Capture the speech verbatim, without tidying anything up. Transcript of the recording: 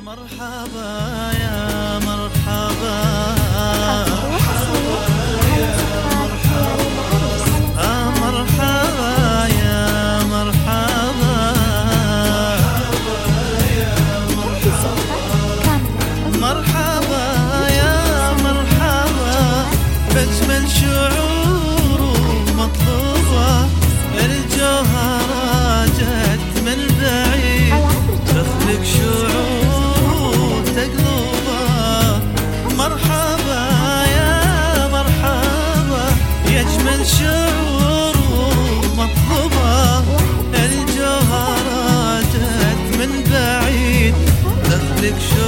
مرحبا يا مرحبا آه مرحبا يا مرحبا مرحبا يا مرحبا بأجمل شعور مطلوبة الجوهرة جت من بعيد تخلق شعور تقلبه مرحبا يا مرحبا يجمل شعور مطلوبة الجوهرة جت من بعيد تخلق شعور